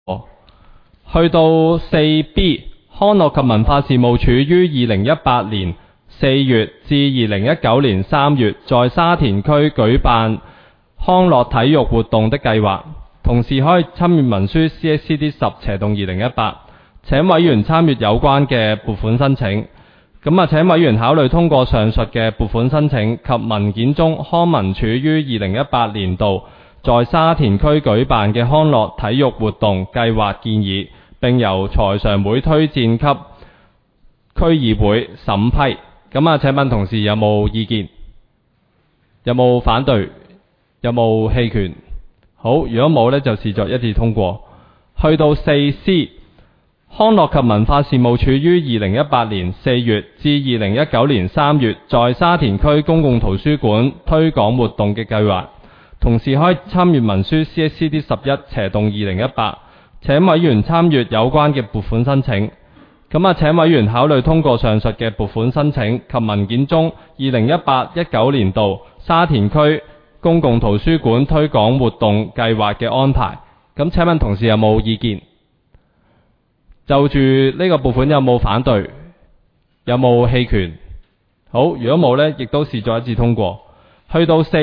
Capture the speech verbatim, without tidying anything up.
去到四 B， 康樂及文化事務署於二零一八年四月至二零一九年三月在沙田區舉辦康樂體育活動的計劃，同時可以參閱文書 C S C D 十斜洞二零一八，請委員參閱有關嘅撥款申請。咁啊，請委員考慮通過上述嘅撥款申請及文件中康文署於二零一八年度在沙田區舉辦嘅康樂體育活動計劃建議，並由財常會推薦給區議會審批。咁啊，請問同事有冇意見？有冇反對？有冇棄權？好，如果冇呢，就視作一致通過。去到四 C， 康樂及文化事務署於二零一八年四月至二零一九年三月在沙田區公共圖書館推廣活動嘅計劃，同時可以參閱文書 C S C D 十一斜洞二零一八，請委員參閱有關嘅撥款申請。咁啊，請委員考慮通過上述嘅撥款申請及文件中二零一八一九年度沙田區公共圖書館推廣活動計劃嘅安排。咁請問同事有冇意見？就住呢個撥款有冇反對？有冇棄權？好，如果冇呢，亦都視作一致通過。去到四